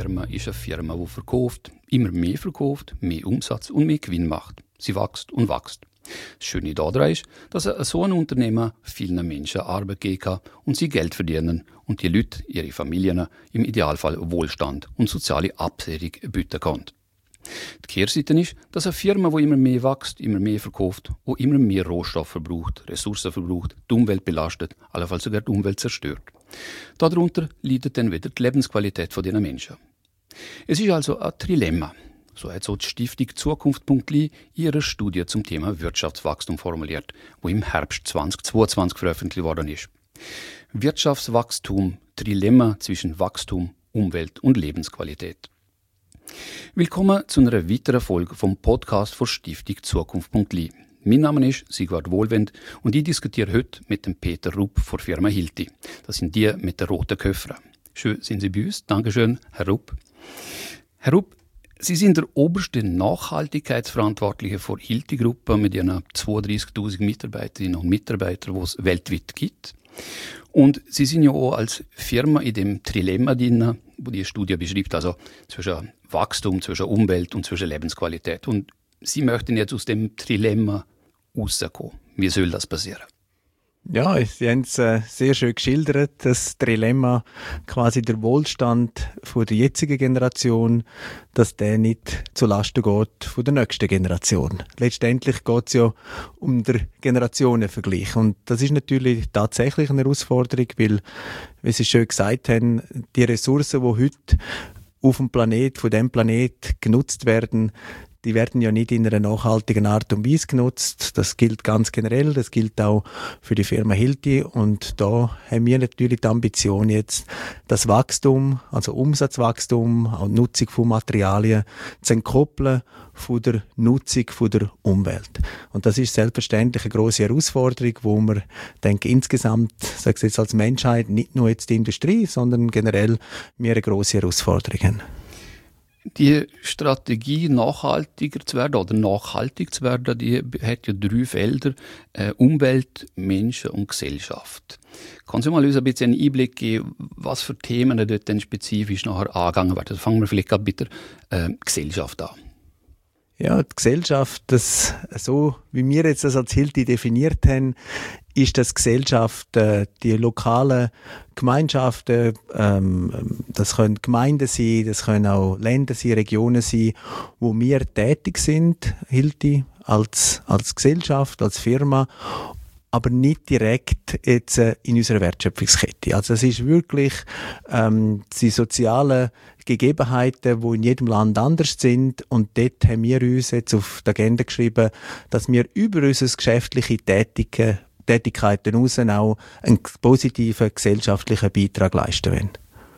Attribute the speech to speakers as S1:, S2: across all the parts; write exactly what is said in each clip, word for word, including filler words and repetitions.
S1: Firma ist eine Firma, die verkauft, immer mehr verkauft, mehr Umsatz und mehr Gewinn macht. Sie wächst und wächst. Das Schöne daran ist, dass so ein Unternehmen vielen Menschen Arbeit geben kann und sie Geld verdienen und die Leute, ihre Familien, im Idealfall Wohlstand und soziale Absicherung bieten können. Die Kehrseite ist, dass eine Firma, die immer mehr wächst, immer mehr verkauft und immer mehr Rohstoffe verbraucht, Ressourcen verbraucht, die Umwelt belastet, allenfalls sogar die Umwelt zerstört. Darunter leidet dann wieder die Lebensqualität dieser Menschen. Es ist also ein Trilemma. So hat so die Stiftung Zukunft Punkt L I ihre Studie zum Thema Wirtschaftswachstum formuliert, wo im Herbst zweitausendzweiundzwanzig veröffentlicht worden ist. Wirtschaftswachstum, Trilemma zwischen Wachstum, Umwelt und Lebensqualität. Willkommen zu einer weiteren Folge vom Podcast von Stiftung Zukunft Punkt L I. Mein Name ist Sigvard Wohlwend und ich diskutiere heute mit dem Peter Rupp von der Firma Hilti. Das sind die mit den roten Köffern. Schön sind Sie bei uns. Dankeschön, Herr Rupp. Herr Rupp, Sie sind der oberste Nachhaltigkeitsverantwortliche für die Hilti-Gruppe mit ihren zweiunddreißigtausend Mitarbeiterinnen und Mitarbeitern, die es weltweit gibt. Und Sie sind ja auch als Firma in dem Trilemma drin, wo die Studie beschreibt, also zwischen Wachstum, zwischen Umwelt und zwischen Lebensqualität. Und Sie möchten jetzt aus dem Trilemma rauskommen. Wie soll das passieren?
S2: Ja, Sie haben es äh, sehr schön geschildert, das Trilemma, quasi der Wohlstand von der jetzigen Generation, dass der nicht zulasten geht von der nächsten Generation. Letztendlich geht es ja um den Generationenvergleich und das ist natürlich tatsächlich eine Herausforderung, weil, wie Sie schön gesagt haben, die Ressourcen, die heute auf dem Planet, von dem Planet genutzt werden, die werden ja nicht in einer nachhaltigen Art und Weise genutzt. Das gilt ganz generell, das gilt auch für die Firma Hilti. Und da haben wir natürlich die Ambition jetzt, das Wachstum, also Umsatzwachstum, auch die Nutzung von Materialien zu entkoppeln von der Nutzung von der Umwelt. Und das ist selbstverständlich eine grosse Herausforderung, wo wir, denke insgesamt, sage ich jetzt als Menschheit, nicht nur jetzt die Industrie, sondern generell wir eine grosse Herausforderung haben.
S1: Die Strategie, nachhaltiger zu werden oder nachhaltig zu werden, die hat ja drei Felder: äh, Umwelt, Menschen und Gesellschaft. Kannst du mal uns ein bisschen einen Einblick geben, was für Themen dort denn spezifisch nachher angegangen werden? Fangen wir vielleicht gerade mit der äh, Gesellschaft an.
S2: Ja, die Gesellschaft, das, so wie wir jetzt das als Hilti definiert haben, ist das Gesellschaft, äh, die lokalen Gemeinschaften, ähm, das können Gemeinden sein, das können auch Länder sein, Regionen sein, wo wir tätig sind, Hilti, als, als Gesellschaft, als Firma, aber nicht direkt jetzt äh, in unserer Wertschöpfungskette. Also es ist wirklich ähm, die sozialen Gegebenheiten, die in jedem Land anders sind, und dort haben wir uns jetzt auf die Agenda geschrieben, dass wir über unsere geschäftliche Tätigkeit Tätigkeiten hinaus auch einen positiven gesellschaftlichen Beitrag leisten wollen.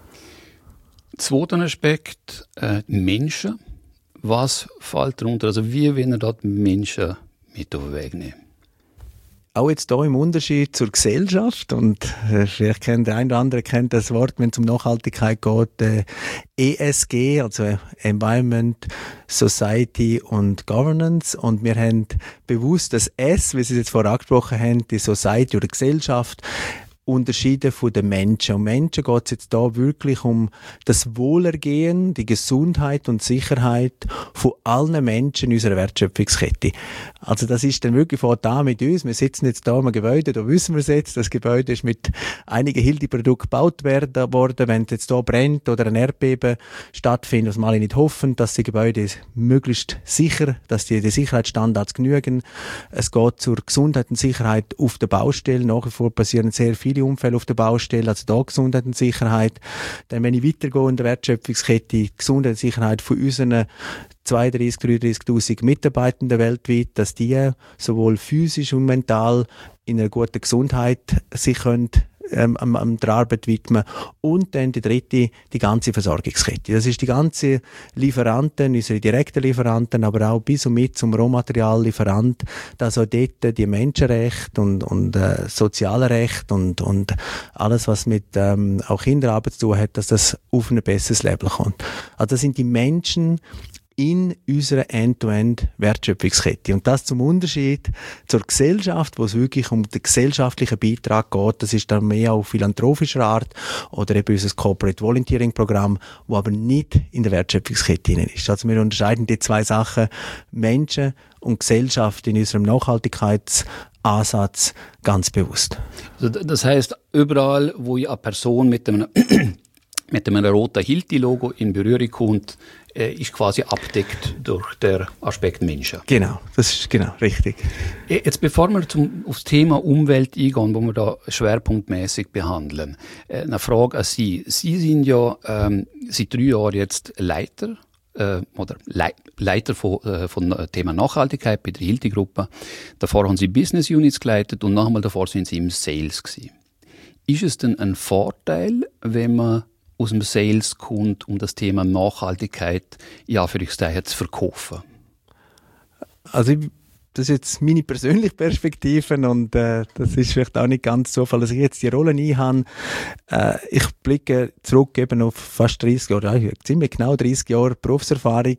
S1: Zweiter Aspekt, äh, Menschen. Was fällt darunter? Also wie wollen wir dort Menschen mit auf den Weg nehmen?
S2: Auch jetzt hier im Unterschied zur Gesellschaft, und äh, vielleicht kennt der eine oder andere kennt das Wort, wenn es um Nachhaltigkeit geht, äh, E S G, also Environment, Society und Governance. Und wir haben bewusst das S, wie Sie es jetzt vorher angesprochen haben, die Society oder Gesellschaft, unterschieden von den Menschen. Um Menschen geht es jetzt da wirklich um das Wohlergehen, die Gesundheit und Sicherheit von allen Menschen in unserer Wertschöpfungskette. Also das ist dann wirklich vor da mit uns. Wir sitzen jetzt da im Gebäude, da wissen wir es jetzt. Das Gebäude ist mit einigen Hilti-Produkten gebaut worden. Wenn es jetzt da brennt oder ein Erdbeben stattfindet, was wir alle nicht hoffen, dass die Gebäude möglichst sicher, dass die, die Sicherheitsstandards genügen. Es geht zur Gesundheit und Sicherheit auf der Baustelle. Nach wie vor passieren sehr viele Unfälle auf der Baustelle, also da Gesundheit und Sicherheit. Dann, wenn ich weitergehe in der Wertschöpfungskette, Gesundheit und Sicherheit von unseren zweiunddreißig, dreiunddreißigtausend Mitarbeitenden weltweit, dass die sowohl physisch und mental in einer guten Gesundheit sich können ähm, am, am der Arbeit widmen. Und dann die dritte, die ganze Versorgungskette. Das ist die ganze Lieferanten, unsere direkten Lieferanten, aber auch bis und mit zum Rohmateriallieferant, dass auch dort die Menschenrechte und, und äh, soziale Rechte und, und alles, was mit ähm, auch Kinderarbeit zu tun hat, dass das auf ein besseres Level kommt. Also das sind die Menschen in unserer End-to-End-Wertschöpfungskette. Und das zum Unterschied zur Gesellschaft, wo es wirklich um den gesellschaftlichen Beitrag geht. Das ist dann mehr auf philanthropischer Art oder eben unser Corporate Volunteering Programm, wo aber nicht in der Wertschöpfungskette drin ist. Also wir unterscheiden die zwei Sachen, Menschen und Gesellschaft, in unserem Nachhaltigkeitsansatz ganz bewusst.
S1: Also das heißt, überall, wo eine Person mit einem mit einem roten Hilti-Logo in Berührung kommt, äh, ist quasi abdeckt durch den Aspekt Menschen.
S2: Genau, das ist genau richtig.
S1: Jetzt bevor wir zum, auf das Thema Umwelt eingehen, wo wir da schwerpunktmäßig behandeln, äh, eine Frage an Sie. Sie sind ja ähm, seit drei Jahren jetzt Leiter äh, oder Le- Leiter von, äh, von Thema Nachhaltigkeit bei der Hilti-Gruppe. Davor haben Sie Business Units geleitet und nochmal davor sind Sie im Sales gewesen. Ist es denn ein Vorteil, wenn man aus dem Sales kommt, um das Thema Nachhaltigkeit ja für zu verkaufen?
S2: Also ich, das ist jetzt meine persönliche Perspektive und äh, das ist vielleicht auch nicht ganz Zufall, dass ich jetzt die Rolle einhabe. Äh, ich blicke zurück eben auf fast dreißig Jahre, ja, ziemlich genau dreißig Jahre Berufserfahrung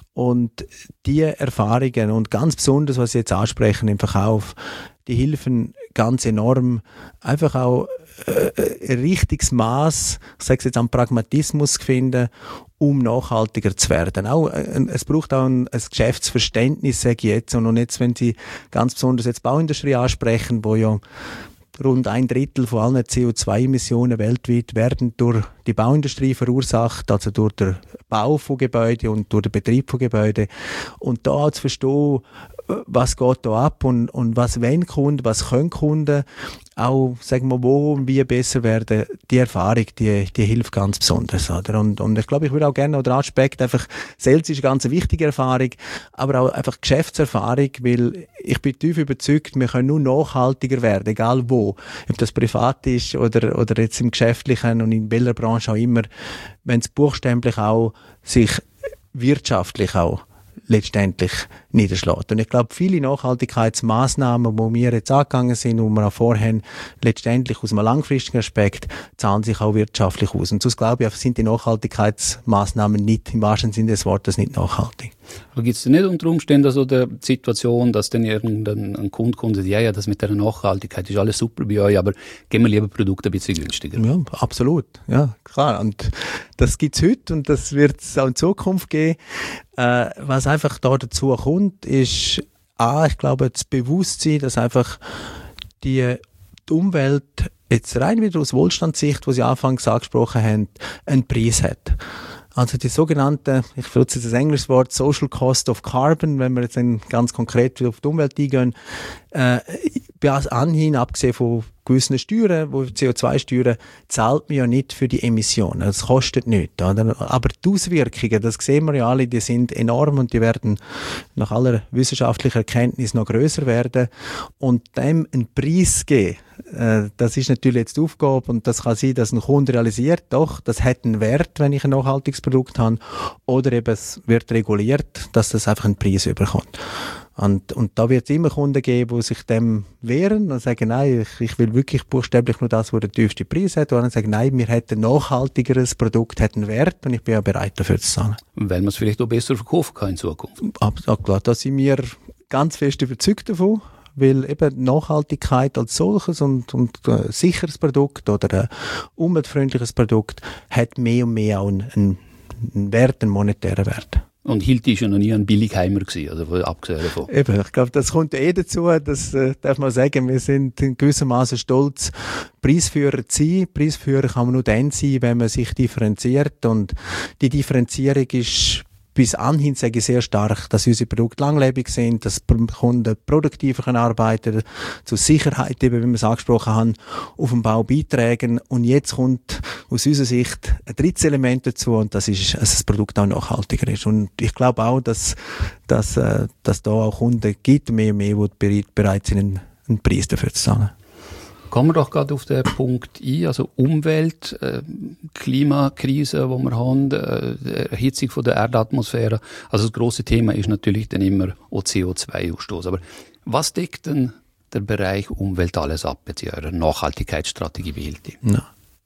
S2: und die Erfahrungen und ganz besonders, was Sie jetzt ansprechen im Verkauf, die helfen ganz enorm, einfach auch äh, ein richtiges Maß, ich sage es jetzt, an Pragmatismus zu finden, um nachhaltiger zu werden. Auch, äh, es braucht auch ein, ein Geschäftsverständnis, sage ich jetzt. Und jetzt, wenn Sie ganz besonders jetzt Bauindustrie ansprechen, wo ja rund ein Drittel von allen C O zwei Emissionen weltweit werden durch die Bauindustrie verursacht, also durch den Bau von Gebäuden und durch den Betrieb von Gebäuden. Und da auch zu verstehen, was geht da ab und, und was wollen Kunden, was können Kunden, auch, sagen wir, wo und wie besser werden, die Erfahrung, die, die hilft ganz besonders. Oder? Und, und ich glaube, ich würde auch gerne noch den Aspekt, einfach, Sales ist eine ganz wichtige Erfahrung, aber auch einfach Geschäftserfahrung, weil ich bin tief überzeugt, wir können nur nachhaltiger werden, egal wo. Ob das privat ist oder, oder jetzt im Geschäftlichen und in welcher Branche auch immer, wenn es buchstäblich auch sich wirtschaftlich auch letztendlich niederschlägt. Und ich glaube, viele Nachhaltigkeitsmaßnahmen, die wir jetzt angegangen sind, die wir auch vorher letztendlich aus einem langfristigen Aspekt, zahlen sich auch wirtschaftlich aus. Und sonst glaube ich, sind die Nachhaltigkeitsmaßnahmen nicht, im wahrsten Sinne des Wortes, nicht nachhaltig.
S1: Aber gibt es nicht unter Umständen so die Situation, dass dann irgendein ein Kunde kommt und sagt, ja, ja, das mit der Nachhaltigkeit ist alles super bei euch, aber geben wir lieber Produkte ein bisschen günstiger?
S2: Ja, absolut. Ja, klar. Und das gibt es heute und das wird es auch in Zukunft geben. Äh, was einfach da dazu kommt, ist, A, ich glaube, das Bewusstsein, dass einfach die, die Umwelt jetzt rein wieder aus Wohlstandssicht, was Sie anfangs angesprochen haben, einen Preis hat. Also die sogenannte, ich benutze jetzt das englische Wort, Social Cost of Carbon, wenn wir jetzt ganz konkret auf die Umwelt eingehen, äh, bis anhin, abgesehen von gewissen Steuern, wo C O zwei Steuern, zahlt man ja nicht für die Emissionen. Das kostet nichts. Oder? Aber die Auswirkungen, das sehen wir ja alle, die sind enorm und die werden nach aller wissenschaftlicher Erkenntnis noch grösser werden. Und dem einen Preis geben, äh, das ist natürlich jetzt die Aufgabe und das kann sein, dass ein Kunde realisiert, doch, das hat einen Wert, wenn ich ein nachhaltiges Produkt habe, oder eben es wird reguliert, dass das einfach einen Preis überkommt. Und, und da wird es immer Kunden geben, die sich dem wehren und sagen, nein, ich, ich will wirklich buchstäblich nur das, was der tiefste Preis hat. Und dann sagen, nein, wir hätten ein nachhaltigeres Produkt, hätten Wert und ich bin ja bereit dafür zu zahlen.
S1: Weil man es vielleicht auch besser verkaufen kann in Zukunft.
S2: Absolut, klar, da sind wir ganz fest überzeugt davon, weil eben Nachhaltigkeit als solches und, und ein sicheres Produkt oder ein umweltfreundliches Produkt hat mehr und mehr auch einen, einen Wert, einen monetären Wert.
S1: Und Hilti ist ja noch nie ein Billigheimer gewesen, also abgesehen davon.
S2: Eben, ich glaube, das kommt eh dazu, das äh, darf man sagen, wir sind in gewissermaßen stolz, Preisführer zu sein. Preisführer kann man nur dann sein, wenn man sich differenziert und die Differenzierung ist bis anhin sage ich sehr stark, dass unsere Produkte langlebig sind, dass Kunden produktiver können arbeiten, zur Sicherheit, eben, wie wir es angesprochen haben, auf dem Bau beitragen. Und jetzt kommt aus unserer Sicht ein drittes Element dazu und das ist, dass das Produkt auch nachhaltiger ist. Und ich glaube auch, dass, dass, äh, dass da auch Kunden gibt, mehr und mehr, die bereit, bereit sind, einen, einen Preis dafür zu zahlen.
S1: Kommen wir doch gerade auf den Punkt ein, also Umwelt, äh, Klimakrise, die wir haben, äh, Erhitzung von der Erdatmosphäre. Also das grosse Thema ist natürlich dann immer auch C O zwei Ausstoß. Aber was deckt denn der Bereich Umwelt alles ab, jetzt in eurer Nachhaltigkeitsstrategie bei Hilti?
S2: Ja.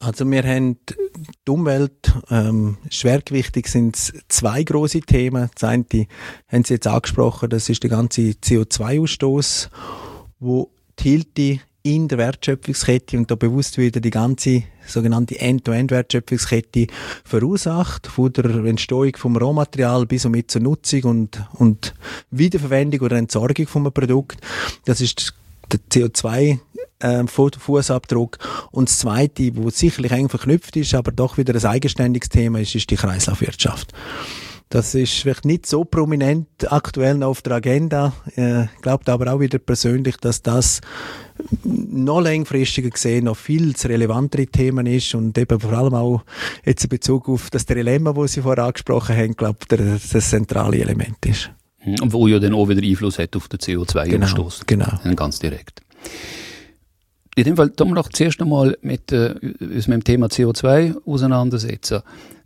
S2: Also wir haben die Umwelt, ähm, schwergewichtig sind es zwei grosse Themen. Das eine haben Sie jetzt angesprochen, das ist der ganze C O zwei Ausstoß, wo die Hilti in der Wertschöpfungskette und da bewusst wieder die ganze sogenannte End-to-End-Wertschöpfungskette verursacht, von der Entstehung vom Rohmaterial bis und mit zur Nutzung und, und Wiederverwendung oder Entsorgung von einem Produkt. Das ist der C O zwei äh, Fußabdruck. Und das Zweite, wo sicherlich eng verknüpft ist, aber doch wieder ein eigenständiges Thema ist, ist die Kreislaufwirtschaft. Das ist vielleicht nicht so prominent aktuell noch auf der Agenda. Ich äh, glaube aber auch wieder persönlich, dass das noch längfristiger gesehen noch viel zu relevantere Themen ist und eben vor allem auch jetzt in Bezug auf das Dilemma, das Sie vorher angesprochen haben, glaube ich, das, das zentrale Element ist.
S1: Und wo ja dann auch wieder Einfluss hat auf den C O zwei Ausstoß.
S2: Genau, genau.
S1: Ganz direkt. In dem Fall tun wir doch zuerst einmal mit, äh, uns mit dem Thema C O zwei auseinandersetzen.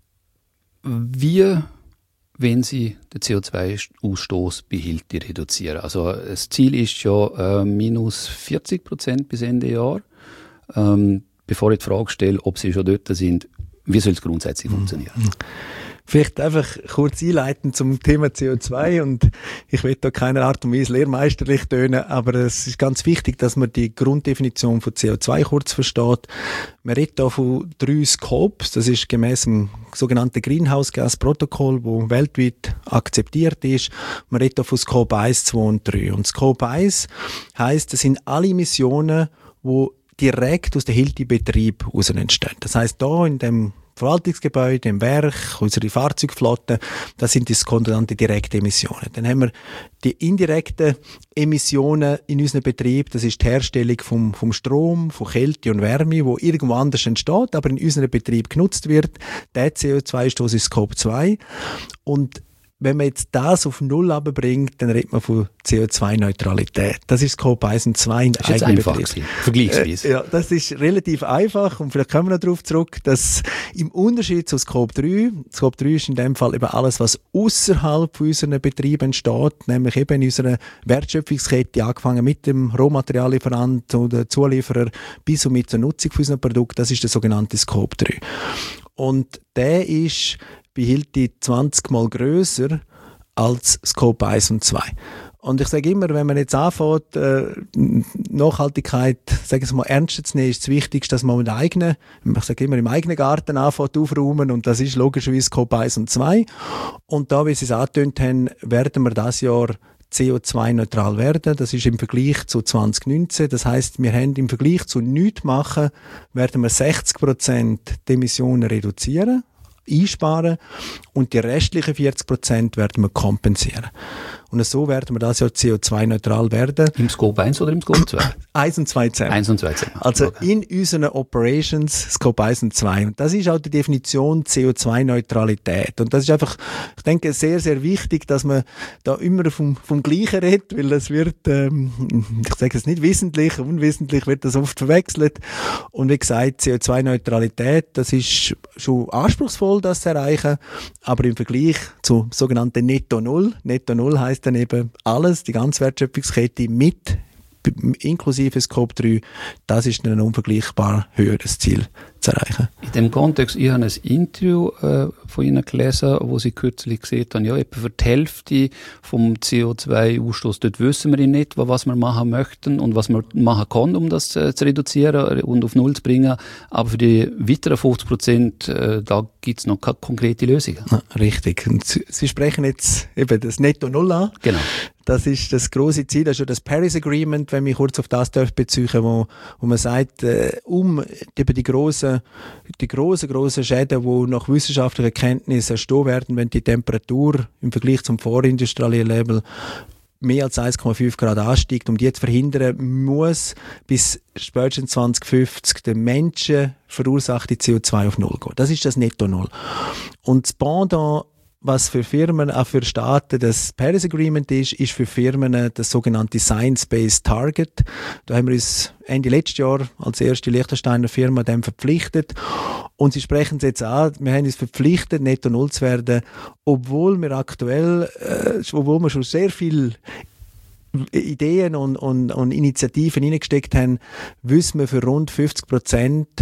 S1: Wie wenn Sie den C O zwei Ausstoß bei Hilti reduzieren? Also das Ziel ist ja äh, minus vierzig Prozent bis Ende Jahr. Ähm, bevor ich die Frage stelle, ob Sie schon dort sind, wie soll es grundsätzlich funktionieren?
S2: Vielleicht einfach kurz einleiten zum Thema C O zwei und ich will da keiner Art und Weise lehrmeisterlich tönen, aber es ist ganz wichtig, dass man die Grunddefinition von C O zwei kurz versteht. Man redet hier von drei Scopes, das ist gemäss dem sogenannten Greenhouse-Gas-Protokoll, das weltweit akzeptiert ist. Man redet hier von Scope eins, zwei und drei. Und Scope eins heisst, das sind alle Emissionen, die direkt aus dem Hilti-Betrieb heraus entstehen. Das heisst, hier in dem Verwaltungsgebäude, im Werk, unsere Fahrzeugflotte, das sind die sogenannten direkten Emissionen. Dann haben wir die indirekten Emissionen in unserem Betrieb, das ist die Herstellung vom, vom Strom, von Kälte und Wärme, wo irgendwo anders entsteht, aber in unserem Betrieb genutzt wird. Der C O zwei Ausstoß ist Scope zwei. Und wenn man jetzt das auf Null runterbringt, dann redet man von C O zwei Neutralität. Das ist Scope eins und zwei in der eigenen Betrieb.
S1: Vergleichsweise.
S2: Äh, ja, das ist relativ einfach und vielleicht kommen wir noch darauf zurück, dass im Unterschied zu Scope drei, Scope drei ist in dem Fall eben alles, was außerhalb von unseren Betrieben entsteht, nämlich eben in unserer Wertschöpfungskette, angefangen mit dem Rohmateriallieferant oder Zulieferer bis und mit zur Nutzung von unserem Produkt, das ist der sogenannte Scope drei. Und der ist bei Hilti zwanzig Mal grösser als Scope eins und zwei. Und ich sage immer, wenn man jetzt anfängt, äh, Nachhaltigkeit, sagen wir mal, ernst zu nehmen, ist das Wichtigste, dass man mit eigenen, ich sage immer, im eigenen Garten anfängt aufräumen und das ist logischerweise Scope eins und zwei. Und da, wie Sie es angetönt haben, werden wir dieses Jahr C O zwei neutral werden. Das ist im Vergleich zu zwanzig neunzehn. Das heisst, wir haben im Vergleich zu nichts machen, werden wir sechzig Prozent die Emissionen reduzieren, einsparen und die restlichen vierzig Prozent werden wir kompensieren. Und so werden wir das Jahr C O zwei neutral werden.
S1: Im Scope eins oder im Scope zwei?
S2: eins und zwei zusammen.
S1: eins und zwei zusammen.
S2: Also
S1: okay.
S2: In unseren Operations Scope eins und zwei. Und das ist auch die Definition C O zwei Neutralität. Und das ist einfach, ich denke, sehr, sehr wichtig, dass man da immer vom, vom Gleichen redet, weil es wird, ähm, ich sage es nicht wissentlich, unwissentlich wird das oft verwechselt. Und wie gesagt, C O zwei Neutralität, das ist schon anspruchsvoll, das zu erreichen, aber im Vergleich zu sogenannten Netto Null, Netto Null heisst dann eben alles, die ganze Wertschöpfungskette mit, inklusive Scope drei, das ist ein unvergleichbar höheres Ziel zu erreichen.
S1: In dem Kontext, ich habe ein Interview äh, von Ihnen gelesen, wo Sie kürzlich gesehen haben, ja, etwa für die Hälfte vom C O zwei Ausstoß, dort wissen wir nicht, was wir machen möchten und was man machen kann, um das äh, zu reduzieren und auf Null zu bringen. Aber für die weiteren fünfzig Prozent, äh, da gibt es noch keine konkrete Lösungen.
S2: Ja, richtig. Und Sie sprechen jetzt eben das Netto Null an.
S1: Genau.
S2: Das ist das große Ziel, also das Paris Agreement, wenn ich kurz auf das darf beziehen, wo, wo man sagt, äh, um eben die grossen, die grossen, grossen Schäden, die nach wissenschaftlicher Erkenntnis entstehen werden, wenn die Temperatur im Vergleich zum vorindustriellen Level mehr als eins Komma fünf Grad ansteigt, um die zu verhindern, muss bis spätestens zwanzig fünfzig den Menschen verursachte C O zwei auf Null gehen. Das ist das Netto Null. Und das Pendant, was für Firmen, auch für Staaten das Paris Agreement ist, ist für Firmen das sogenannte Science-Based Target. Da haben wir uns Ende letztes Jahr als erste Liechtensteiner Firma dem verpflichtet. Und sie sprechen es jetzt an, wir haben uns verpflichtet, netto null zu werden, obwohl wir aktuell, äh, obwohl wir schon sehr viel Ideen und, und, und Initiativen hineingesteckt haben, wissen wir für rund fünfzig Prozent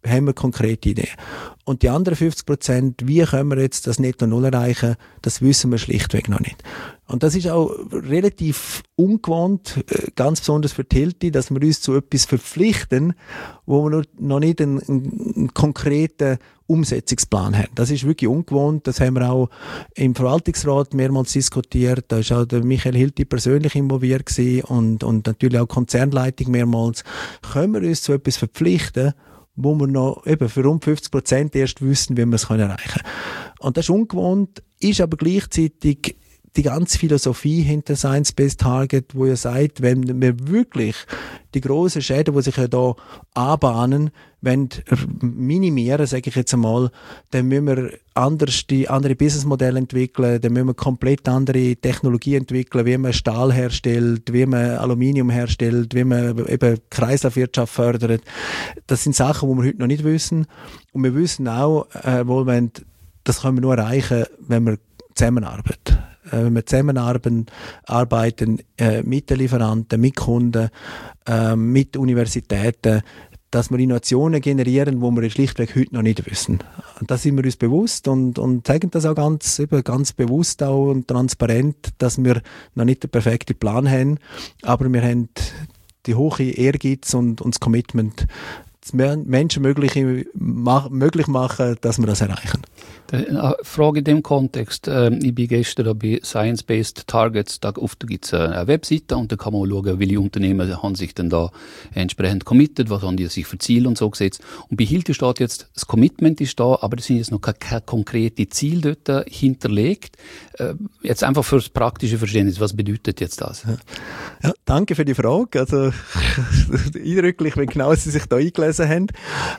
S2: haben wir konkrete Ideen. Und die anderen fünfzig Prozent, wie können wir jetzt das Netto Null erreichen, das wissen wir schlichtweg noch nicht. Und das ist auch relativ ungewohnt, ganz besonders für die Hilti, dass wir uns zu etwas verpflichten, wo wir noch nicht einen, einen konkreten Umsetzungsplan haben. Das ist wirklich ungewohnt. Das haben wir auch im Verwaltungsrat mehrmals diskutiert. Da ist auch der Michael Hilti persönlich involviert gewesen und, und natürlich auch die Konzernleitung mehrmals. Können wir uns zu etwas verpflichten, wo wir noch eben für rund fünfzig Prozent erst wissen, wie wir es erreichen können. Und das ist ungewohnt, ist aber gleichzeitig die ganze Philosophie hinter Science-Based Target, wo ihr sagt, wenn wir wirklich die grossen Schäden, die sich ja da anbahnen, wenn minimieren, sage ich jetzt einmal, dann müssen wir anders die andere Businessmodelle entwickeln, dann müssen wir komplett andere Technologie entwickeln, wie man Stahl herstellt, wie man Aluminium herstellt, wie man eben Kreislaufwirtschaft fördert. Das sind Sachen, die wir heute noch nicht wissen. Und wir wissen auch, äh, wohl, wenn, das können wir nur erreichen, wenn wir zusammenarbeiten. Wenn wir zusammenarbeiten arbeiten, äh, mit den Lieferanten, mit Kunden, äh, mit Universitäten, dass wir Innovationen generieren, die wir schlichtweg heute noch nicht wissen. Da sind wir uns bewusst und, und zeigen das auch ganz, eben ganz bewusst auch und transparent, dass wir noch nicht den perfekten Plan haben, aber wir haben die hohe Ehrgeiz und, und das Commitment, das Menschen möglich, mach, möglich machen, dass wir das erreichen.
S1: Eine Frage in dem Kontext. Ich bin gestern bei Science-Based Targets, da gibt es eine Webseite und da kann man schauen, welche Unternehmen haben sich denn da entsprechend committed, was haben die sich für Ziele und so gesetzt. Und bei Hilti steht jetzt, das Commitment ist da, aber es sind jetzt noch keine, keine konkreten Ziele dort hinterlegt. Jetzt einfach für das praktische Verständnis, was bedeutet jetzt das?
S2: Ja, danke für die Frage. Also eindrücklich, wie genau Sie sich da eingelesen haben.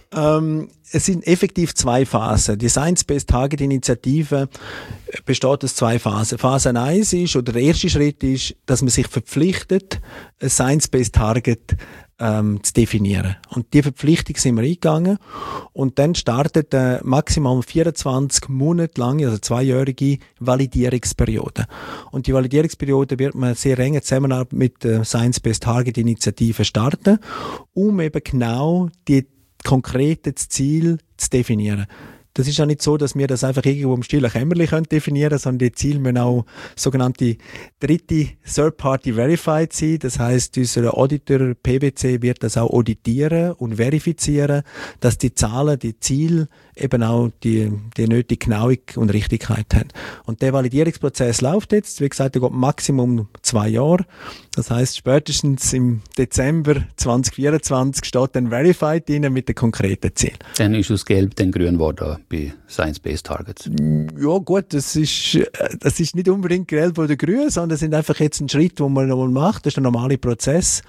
S2: Ähm, Es sind effektiv zwei Phasen. Die Science-Based Target Initiative besteht aus zwei Phasen. Phase eins ist, oder der erste Schritt ist, dass man sich verpflichtet, ein Science-Based Target ähm, zu definieren. Und die Verpflichtung sind wir eingegangen. Und dann startet eine maximal vierundzwanzig Monate lange, also zweijährige Validierungsperiode. Und die Validierungsperiode wird man sehr enge Zusammenarbeit mit der Science-Based Target Initiative starten, um eben genau die konkret das Ziel zu definieren. Das ist ja nicht so, dass wir das einfach irgendwo im stillen Kämmerchen definieren können, sondern die Ziele müssen auch sogenannte dritte Third-Party Verified sein. Das heisst, unser Auditor P W C wird das auch auditieren und verifizieren, dass die Zahlen, die Ziele eben auch die, die nötige Genauigkeit und Richtigkeit haben. Und der Validierungsprozess läuft jetzt, wie gesagt, der geht Maximum zwei Jahre. Das heisst, spätestens im Dezember zwanzig vierundzwanzig steht dann Verified drin mit den konkreten Zielen.
S1: Dann ist aus Gelb dann grün geworden bei Science-Based Targets.
S2: Ja gut, das ist, das ist nicht unbedingt gelb oder grün, sondern das sind einfach jetzt ein Schritt, den man nochmal macht. Das ist der normale Prozess.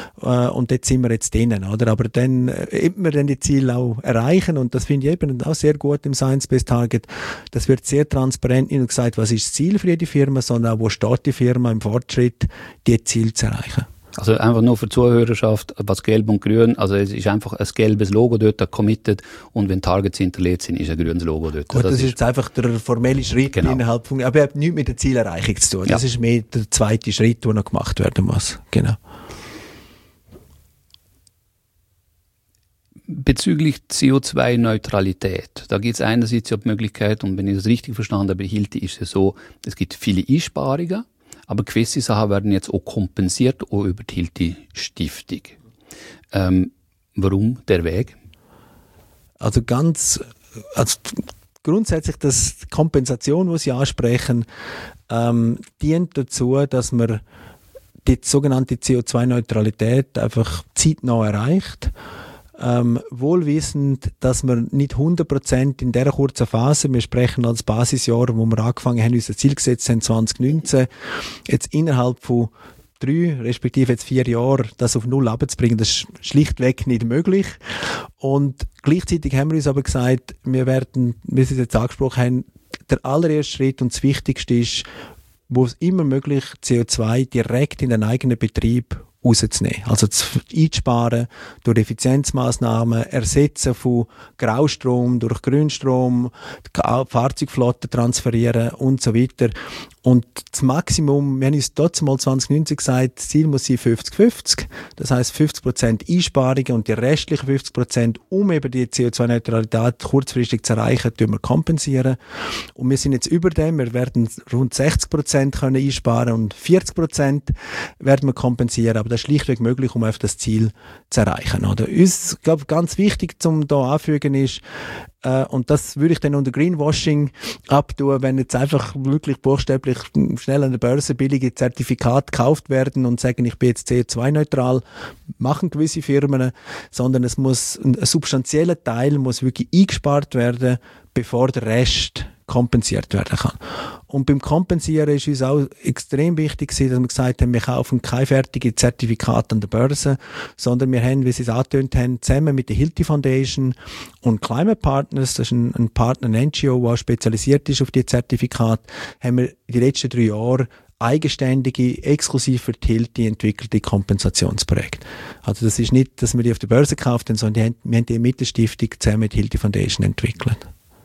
S2: Und dort sind wir jetzt drinnen, oder? Aber dann eben wir dann die Ziele auch erreichen und das finde ich eben auch sehr gut im Science-Based Target. Das wird sehr transparent nicht nur gesagt, was ist das Ziel für jede Firma, sondern auch, wo steht die Firma im Fortschritt, die Ziele zu erreichen.
S1: Also einfach nur für die Zuhörerschaft, was gelb und grün, also es ist einfach ein gelbes Logo dort committed und wenn Targets hinterlegt sind, ist ein grünes Logo dort.
S2: Gut, das, das ist jetzt einfach der formelle Schritt genau. Innerhalb von, aber er hat nichts mit der Zielerreichung zu tun. Das ja. ist mehr der zweite Schritt, der noch gemacht werden muss. Genau.
S1: Bezüglich C O zwei Neutralität, da gibt es einerseits ja die Möglichkeit, und wenn ich das richtig verstanden habe, bei Hilti ist es so, es gibt viele Einsparungen, aber gewisse Sachen werden jetzt auch kompensiert, auch über die Hilti-Stiftung. Ähm, warum der Weg?
S2: Also ganz, also grundsätzlich das Kompensation, die Sie ansprechen, ähm, dient dazu, dass man die sogenannte C O zwei Neutralität einfach zeitnah erreicht. Ähm, wohlwissend, dass wir nicht hundert Prozent in dieser kurzen Phase, wir sprechen als Basisjahr, wo wir angefangen haben, unser Ziel gesetzt haben, zwanzig neunzehn, jetzt innerhalb von drei, respektive jetzt vier Jahren, das auf null runterzubringen, das ist schlichtweg nicht möglich. Und gleichzeitig haben wir uns aber gesagt, wir werden, wie Sie es jetzt angesprochen haben, der allererste Schritt und das Wichtigste ist, wo es immer möglich C O zwei direkt in den eigenen Betrieb rauszunehmen. Also zu einzusparen durch Effizienzmaßnahmen, Ersetzen von Graustrom durch Grünstrom, die Fahrzeugflotte transferieren und so weiter. Und das Maximum, wir haben uns dort mal zwanzig neunzehn gesagt, das Ziel muss sein fünfzig fünfzig. Das heisst fünfzig Prozent Einsparungen und die restlichen fünfzig Prozent, um eben die C O zwei Neutralität kurzfristig zu erreichen, tun wir kompensieren. Und wir sind jetzt über dem, wir werden rund sechzig Prozent können einsparen und vierzig Prozent werden wir kompensieren. Aber das ist schlichtweg möglich, um auf das Ziel zu erreichen. Oder? Uns, ich glaube, ganz wichtig, um da anzufügen ist, äh, und das würde ich dann unter Greenwashing abtun, wenn jetzt einfach wirklich buchstäblich schnell an der Börse billige Zertifikate gekauft werden und sagen, ich bin jetzt C O zwei neutral, machen gewisse Firmen, sondern es muss ein, ein substanzieller Teil muss wirklich eingespart werden, bevor der Rest kompensiert werden kann. Und beim Kompensieren ist uns auch extrem wichtig, dass wir gesagt haben, wir kaufen keine fertigen Zertifikate an der Börse, sondern wir haben, wie Sie es angetönt haben, zusammen mit der Hilti Foundation und Climate Partners, das ist ein, ein Partner, ein N G O, der spezialisiert ist auf die Zertifikate, haben wir die letzten drei Jahre eigenständige, exklusiv für die Hilti entwickelte Kompensationsprojekte. Also das ist nicht, dass wir die auf der Börse gekauft haben, sondern die haben, wir haben die mit der Stiftung zusammen mit Hilti Foundation entwickelt.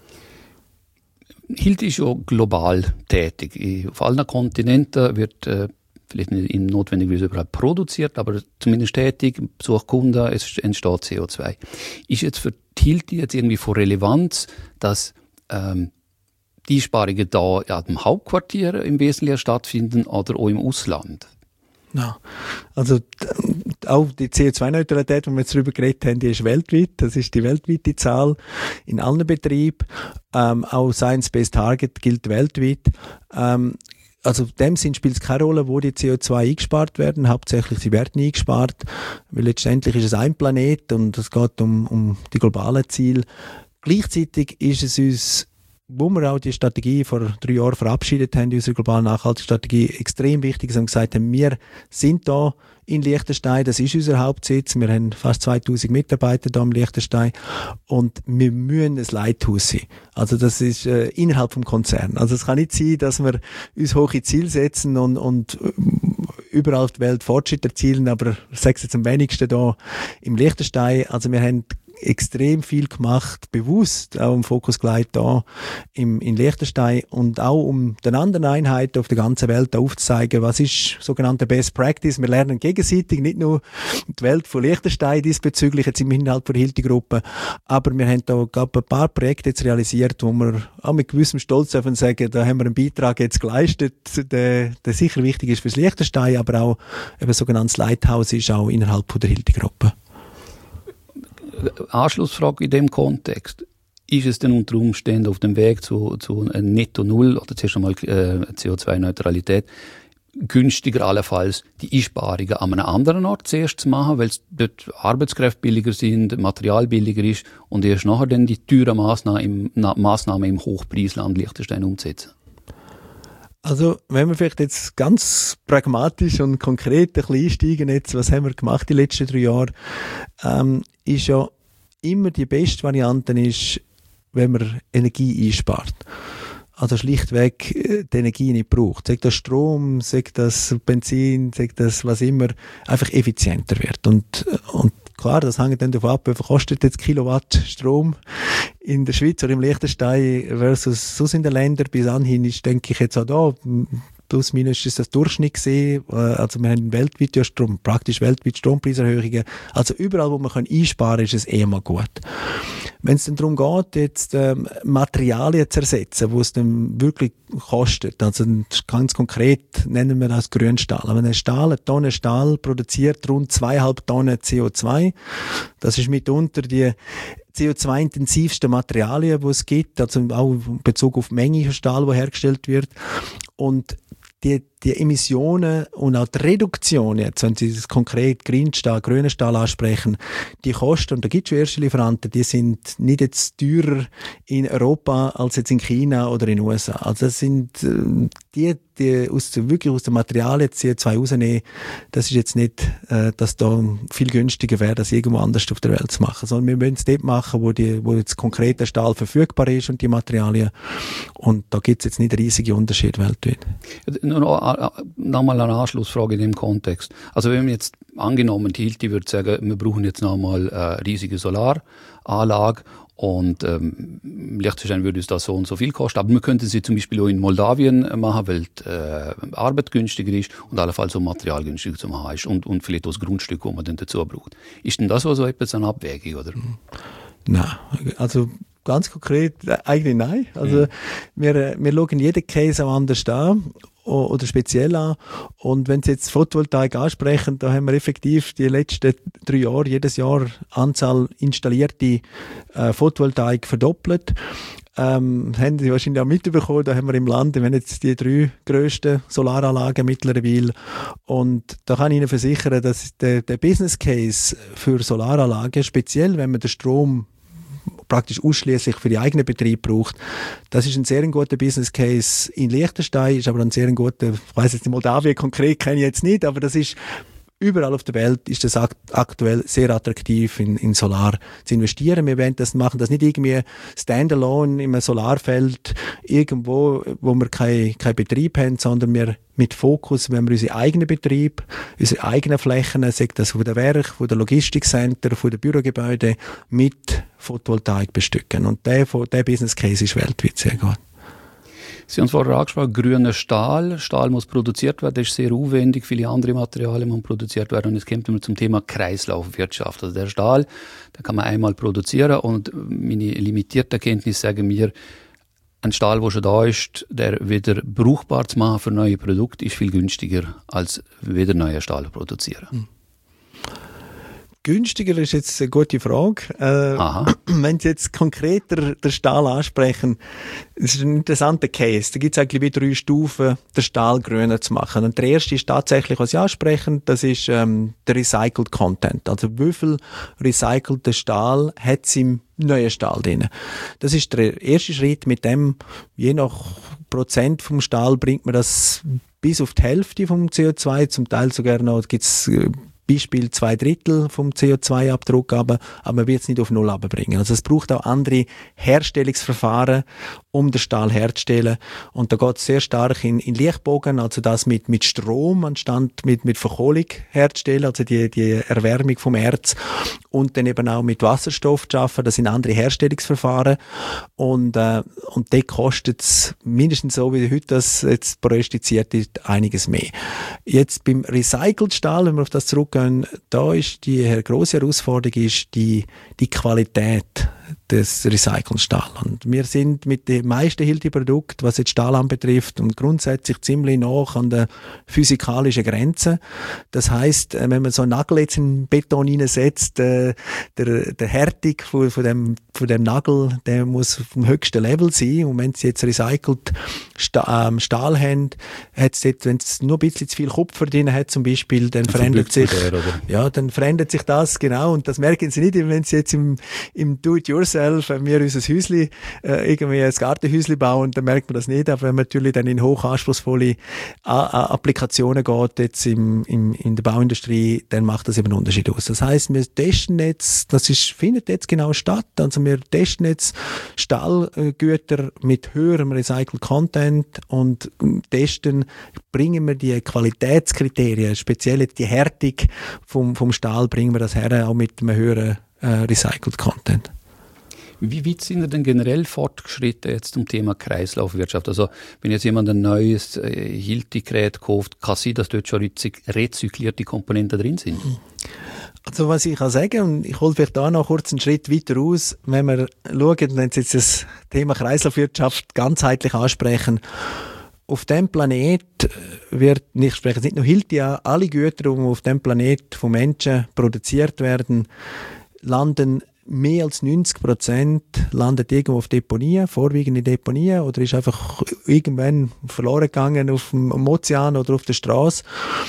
S1: Hilti ist ja global tätig. Auf allen Kontinenten wird äh, vielleicht nicht notwendigerweise überall produziert, aber zumindest tätig, besucht Kunden, es entsteht C O zwei. Ist jetzt für die Hilti jetzt irgendwie von Relevanz, dass ähm, die Einsparungen da ja, im Hauptquartier im Wesentlichen stattfinden oder auch im Ausland?
S2: Ja, also auch die C O zwei Neutralität, wo wir jetzt darüber geredet haben, die ist weltweit. Das ist die weltweite Zahl in allen Betrieben. Ähm, auch Science-Based Target gilt weltweit. Ähm, also in dem Sinn spielt es keine Rolle, wo die C O zwei eingespart werden. Hauptsächlich sie werden eingespart, weil letztendlich ist es ein Planet und es geht um, um die globalen Ziele. Gleichzeitig ist es uns, wo wir auch die Strategie vor drei Jahren verabschiedet haben, unsere globale Nachhaltigkeitsstrategie, extrem wichtig, dass wir gesagt haben, wir sind da in Liechtenstein, das ist unser Hauptsitz, wir haben fast zweitausend Mitarbeiter da im Liechtenstein und wir müssen ein Lighthouse sein. Also das ist äh, innerhalb vom Konzern. Also es kann nicht sein, dass wir uns hohe Ziele setzen und, und überall auf der Welt Fortschritt erzielen, aber ich sage es jetzt am wenigsten da im Liechtenstein. Also wir haben extrem viel gemacht, bewusst auch im Fokus gelegt da im, in Liechtenstein und auch um den anderen Einheiten auf der ganzen Welt aufzuzeigen, was ist sogenannte Best Practice. Wir lernen gegenseitig, nicht nur die Welt von Liechtenstein diesbezüglich, jetzt im Inhalt von der Hilti-Gruppe, aber wir haben da glaub, ein paar Projekte jetzt realisiert, wo wir auch mit gewissem Stolz dürfen sagen, da haben wir einen Beitrag jetzt geleistet, der, der sicher wichtig ist fürs Liechtenstein, aber auch eben ein sogenanntes Lighthouse ist auch innerhalb von der Hilti-Gruppe.
S1: Anschlussfrage in dem Kontext. Ist es denn unter Umständen auf dem Weg zu, zu Netto Null oder zuerst einmal äh, C O zwei Neutralität günstiger allenfalls die Einsparungen an einem anderen Ort zuerst zu machen, weil dort Arbeitskräfte billiger sind, Material billiger ist und erst nachher dann die teuren Massnahmen im, Massnahmen im Hochpreisland Liechtenstein umzusetzen?
S2: Also, wenn wir vielleicht jetzt ganz pragmatisch und konkret ein bisschen einsteigen, jetzt, was haben wir gemacht die letzten drei Jahre, ähm, ist ja immer die beste Variante ist, wenn man Energie einspart. Also schlichtweg die Energie nicht braucht. Sagt das Strom, sagt das Benzin, sagt das was immer, einfach effizienter wird. Und, und klar, das hängt dann davon ab, wie viel kostet jetzt Kilowatt Strom in der Schweiz oder im Liechtenstein versus sonst in den Ländern. Bis anhin ist, denke ich, jetzt auch da, plus minus ist das Durchschnitt gesehen. Also wir haben weltweit ja Strom, praktisch weltweit Strompreiserhöhungen. Also überall, wo man einsparen kann, ist es eh mal gut. Wenn es dann darum geht, jetzt ähm, Materialien zu ersetzen, wo es dann wirklich kostet, also ganz konkret nennen wir das Grünstahl. Wenn ein Stahl, eine Tonne Stahl produziert rund zweieinhalb Tonnen C O zwei, das ist mitunter die C O zwei intensivsten Materialien, die es gibt, also auch in Bezug auf die Menge von Stahl, die hergestellt wird. Und die, die Emissionen und auch die Reduktion, jetzt, wenn Sie das konkret Grünstahl, grünen Stahl ansprechen, die Kosten, und da gibt es schon erste Lieferanten, die sind nicht jetzt teurer in Europa als jetzt in China oder in den U S A. Also das sind die, die aus, wirklich aus den Materialien C O zwei rausnehmen, das ist jetzt nicht, äh, dass da viel günstiger wäre, das irgendwo anders auf der Welt zu machen, sondern wir müssen es dort machen, wo, die, wo jetzt konkret der Stahl verfügbar ist und die Materialien. Und da gibt es jetzt nicht riesige Unterschiede weltweit.
S1: Noch nochmal eine Anschlussfrage in dem Kontext. Also wenn man jetzt angenommen, die Hilti würde sagen, wir brauchen jetzt nochmal eine riesige Solaranlage und ähm, Liechtenstein würde uns das so und so viel kosten, aber wir könnten sie zum Beispiel auch in Moldawien machen, weil die äh, Arbeit günstiger ist und allenfalls auch Material günstiger zum haben ist und, und vielleicht auch das Grundstück, das man dann dazu braucht. Ist denn das also etwas eine Abwägung, oder?
S2: Nein, also ganz konkret eigentlich nein. Also mhm. wir, wir schauen jeden Case auch anders an oder speziell an. Und wenn Sie jetzt Photovoltaik ansprechen, da haben wir effektiv die letzten drei Jahre jedes Jahr Anzahl installierte äh, Photovoltaik verdoppelt. Ähm, haben Sie wahrscheinlich auch mitbekommen, da haben wir im Land, wir haben jetzt die drei grössten Solaranlagen mittlerweile. Und da kann ich Ihnen versichern, dass der, der Business Case für Solaranlagen, speziell wenn man den Strom praktisch ausschließlich für den eigenen Betrieb braucht. Das ist ein sehr guter Business Case in Liechtenstein, ist aber ein sehr guter, ich weiss jetzt in Moldawien konkret kenne ich jetzt nicht, aber das ist überall auf der Welt ist das aktuell sehr attraktiv, in, in Solar zu investieren. Wir wollen das, machen das nicht irgendwie standalone in einem Solarfeld irgendwo, wo wir keinen kein Betrieb haben, sondern wir mit Fokus, wenn wir unseren eigenen Betrieb, unsere eigenen Flächen, sei das von der Werk, von der Logistikcenter, von den Bürogebäuden, mit Photovoltaik bestücken. Und der, der Business Case ist weltweit sehr gut.
S1: Sie haben es vorher angesprochen, grüner Stahl. Stahl muss produziert werden, das ist sehr aufwendig, viele andere Materialien müssen produziert werden. Und jetzt kommt man zum Thema Kreislaufwirtschaft. Also der Stahl, den kann man einmal produzieren und meine limitierten Kenntnisse sagen mir, ein Stahl, der schon da ist, der wieder brauchbar zu machen für neue Produkte, ist viel günstiger, als wieder neuen Stahl zu produzieren. Hm.
S2: Günstiger ist jetzt eine gute Frage. Äh, wenn Sie jetzt konkreter den Stahl ansprechen, das ist ein interessanter Case. Da gibt es eigentlich wie drei Stufen, den Stahl grüner zu machen. Und der erste ist tatsächlich, was Sie ansprechen, das ist ähm, der Recycled Content. Also wie viel recycelten Stahl hat es im neuen Stahl drin? Das ist der erste Schritt. Mit dem, je nach Prozent vom Stahl bringt man das bis auf die Hälfte vom C O zwei, zum Teil sogar noch, gibt es äh, Beispiel zwei Drittel vom C O zwei Abdruck, aber, aber man wird es nicht auf Null runterbringen. Also es braucht auch andere Herstellungsverfahren, um den Stahl herzustellen. Und da geht es sehr stark in, in Lichtbogen, also das mit, mit Strom anstatt mit, mit Verkohlung herzustellen, also die, die Erwärmung vom Erz. Und dann eben auch mit Wasserstoff zu arbeiten. Das sind andere Herstellungsverfahren. Und, äh, und dort kostet es mindestens so, wie heute das jetzt prognostiziert ist, einiges mehr. Jetzt beim Recycled Stahl, wenn wir auf das zurückgehen, da ist die grosse Herausforderung ist die, die Qualität des recycelten Stahl. Und wir sind mit den meisten Hilti-Produkten, was jetzt Stahl anbetrifft, und grundsätzlich ziemlich nah an der physikalischen Grenze. Das heisst, wenn man so einen Nagel jetzt in den Beton hineinsetzt, äh, der, der Härtung von, von, dem, von dem Nagel, der muss vom höchsten Level sein. Und wenn Sie jetzt recycelt Stahl, ähm, Stahl haben, hat's dort, wenn es nur ein bisschen zu viel Kupfer drin hat zum Beispiel, dann das verändert sich, der, ja, dann verändert sich das, genau. Und das merken Sie nicht, wenn Sie jetzt im, im Do-it-yourself, wenn wir unser Häusli, äh, irgendwie ein Gartenhäusli bauen, dann merkt man das nicht. Aber wenn man natürlich dann in hochanspruchsvolle A- A- Applikationen geht, jetzt im, im, in der Bauindustrie, dann macht das eben einen Unterschied aus. Das heisst, wir testen jetzt, das ist, findet jetzt genau statt, also wir testen jetzt Stahlgüter mit höherem Recycled Content und testen, bringen wir die Qualitätskriterien, speziell die Härtung vom, vom Stahl, bringen wir das her, auch mit einem höheren äh, Recycled Content.
S1: Wie weit sind ihr denn generell fortgeschritten jetzt zum Thema Kreislaufwirtschaft? Also wenn jetzt jemand ein neues äh, Hilti-Gerät kauft, kann sein, dass dort schon rezyklierte Komponenten drin sind?
S2: Also was ich kann sagen, und ich hole vielleicht da noch kurz einen Schritt weiter aus, wenn wir schauen, wenn Sie jetzt das Thema Kreislaufwirtschaft ganzheitlich ansprechen, auf dem Planet wird, ich spreche jetzt nicht nur Hilti an, alle Güter, die auf dem Planet von Menschen produziert werden, landen mehr als neunzig Prozent landet irgendwo auf Deponien, vorwiegend in Deponien, oder ist einfach irgendwann verloren gegangen auf dem Ozean oder auf der Straße.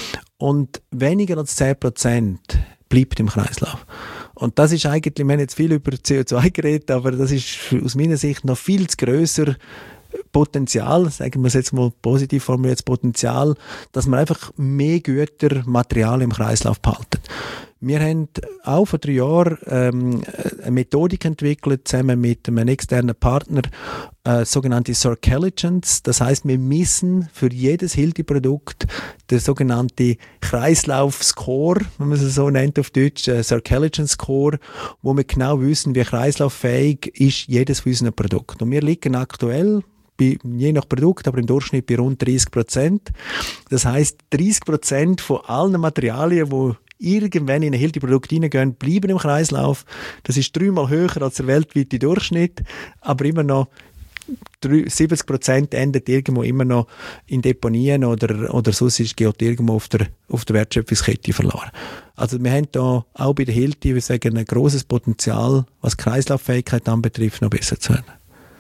S2: Und weniger als zehn Prozent bleibt im Kreislauf. Und das ist eigentlich, wir haben jetzt viel über C O zwei geredet, aber das ist aus meiner Sicht noch viel zu grösser Potenzial, sagen wir es jetzt mal positiv formuliert, Potenzial, dass man einfach mehr Güter, Material im Kreislauf behalten. Wir haben auch vor drei Jahren ähm, eine Methodik entwickelt, zusammen mit einem externen Partner, äh, sogenannte Circelligence. Das heißt, wir messen für jedes Hilti-Produkt der sogenannte Kreislauf-Score, wenn man es so nennt auf Deutsch, äh, Circelligence-Score, wo wir genau wissen, wie kreislauffähig ist jedes von unseren Produkten. Und wir liegen aktuell bei, je nach Produkt, aber im Durchschnitt bei rund dreißig Prozent. Das heisst, dreißig Prozent von allen Materialien, die irgendwann in ein Hilti-Produkt hineingehen, bleiben im Kreislauf. Das ist dreimal höher als der weltweite Durchschnitt, aber immer noch siebzig Prozent endet irgendwo immer noch in Deponien oder, oder sonst ist geht irgendwo auf der, auf der Wertschöpfungskette verloren. Also wir haben da auch bei der Hilti, wir sagen, ein grosses Potenzial, was Kreislauffähigkeit anbetrifft, noch besser zu werden.